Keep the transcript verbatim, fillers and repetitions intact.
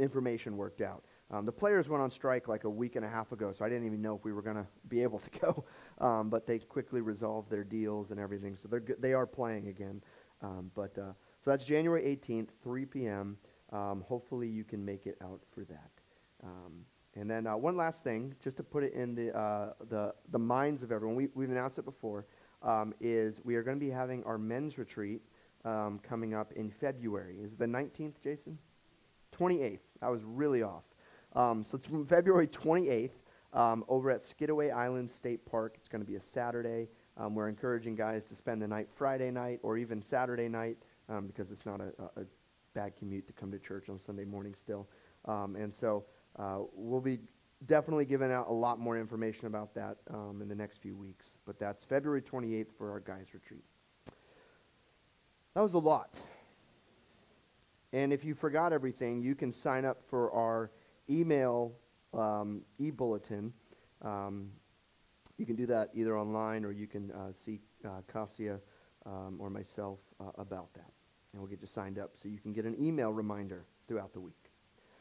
information worked out. Um, the players went on strike like a week and a half ago, so I didn't even know if we were going to be able to go. Um, but they quickly resolved their deals and everything, so they're go- they are playing again. Um, but uh, so that's January eighteenth, three p m. Um, hopefully you can make it out for that. Um, and then uh, one last thing, just to put it in the uh, the the minds of everyone, we, we've announced it before, um, is we are going to be having our men's retreat um, coming up in February. Is it the nineteenth, Jason? twenty-eighth. I was really off. Um, so it's from February twenty-eighth um, over at Skidaway Island State Park. It's going to be a Saturday. Um, we're encouraging guys to spend the night Friday night or even Saturday night um, because it's not a, a, a bad commute to come to church on Sunday morning still. Um, and so uh, we'll be definitely giving out a lot more information about that um, in the next few weeks. But that's February twenty-eighth for our guys retreat. That was a lot. And if you forgot everything, you can sign up for our email um, e-bulletin. Um, you can do that either online or you can uh, see uh, Cassia um, or myself uh, about that. And we'll get you signed up so you can get an email reminder throughout the week.